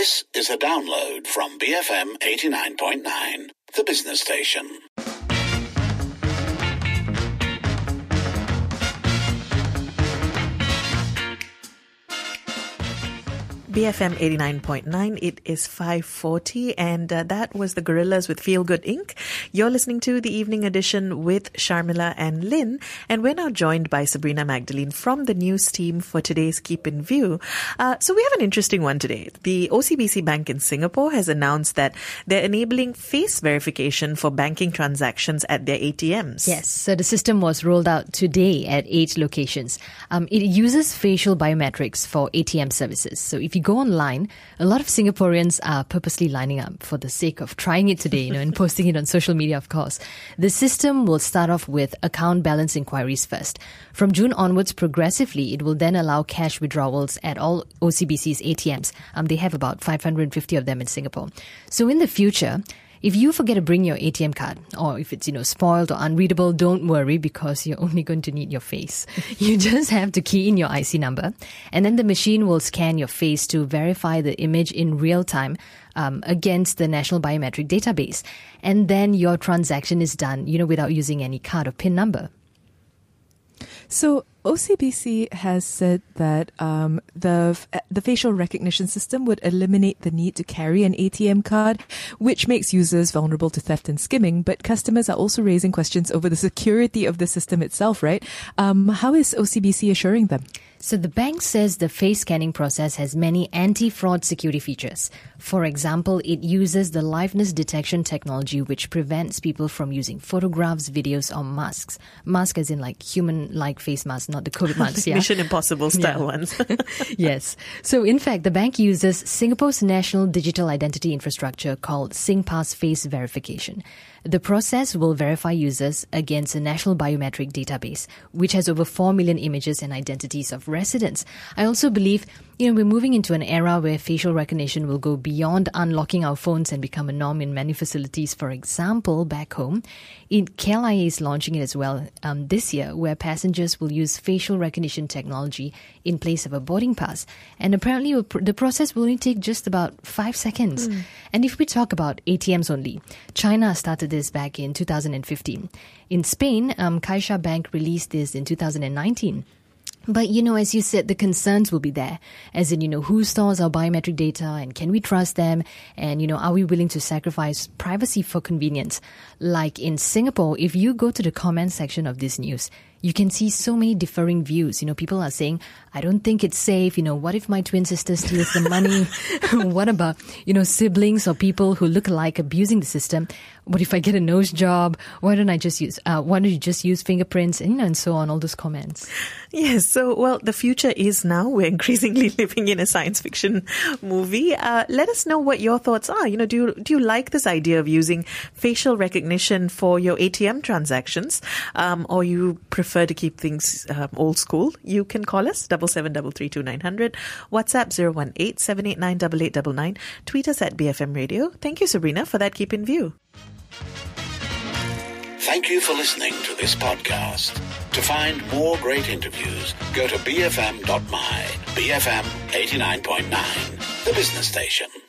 This is a download from BFM 89.9, the business station. BFM 89.9, it is 5:40 and that was the Gorillas with Feel Good Inc. You're listening to the evening edition with Sharmila and Lynn, and we're now joined by Sabrina Magdalene from the news team for today's Keep in View. So we have an interesting one today. The OCBC Bank in Singapore has announced that they're enabling face verification for banking transactions at their ATMs. Yes, so the system was rolled out today at 8 locations. It uses facial biometrics for ATM services. So if you go online, a lot of Singaporeans are purposely lining up for the sake of trying it today, and posting it on social media, of course. The system will start off with account balance inquiries first. From June onwards, progressively, it will then allow cash withdrawals at all OCBC's ATMs. They have about 550 of them in Singapore. So in the future, if you forget to bring your ATM card, or if it's, spoiled or unreadable, don't worry, because you're only going to need your face. You just have to key in your IC number, and then the machine will scan your face to verify the image in real time against the National Biometric Database. And then your transaction is done, without using any card or PIN number. So OCBC has said that the facial recognition system would eliminate the need to carry an ATM card, which makes users vulnerable to theft and skimming. But customers are also raising questions over the security of the system itself, right? How is OCBC assuring them? So the bank says the face scanning process has many anti-fraud security features. For example, it uses the liveness detection technology, which prevents people from using photographs, videos, or masks. Mask as in like human-like face masks, not the COVID masks. Yeah? Mission Impossible style ones. Yes. So in fact, the bank uses Singapore's national digital identity infrastructure called SingPass Face Verification. The process will verify users against a national biometric database, which has over 4 million images and identities of residents. I also believe, we're moving into an era where facial recognition will go beyond unlocking our phones and become a norm in many facilities. For example, back home, KLIA is launching it as well this year, where passengers will use facial recognition technology in place of a boarding pass. And apparently the process will only take just about 5 seconds. And if we talk about ATMs only, China started this back in 2015. In Spain, Caixa Bank released this in 2019. But, as you said, the concerns will be there. As in, who stores our biometric data, and can we trust them? And, are we willing to sacrifice privacy for convenience? Like in Singapore, if you go to the comment section of this news, you can see so many differing views. People are saying, I don't think it's safe. What if my twin sister steals the money? What about, siblings or people who look alike abusing the system? What if I get a nose job? Why don't you just use fingerprints? And so on, all those comments. Yes. So, the future is now. We're increasingly living in a science fiction movie. Let us know what your thoughts are. Do you like this idea of using facial recognition for your ATM transactions? Or you prefer to keep things old school? You can call us 77332900, WhatsApp 018-789-8899, tweet us at BFM Radio. Thank you, Sabrina, for that Keep in View. Thank you for listening to this podcast. To find more great interviews, go to bfm.my, BFM 89.9, the business station.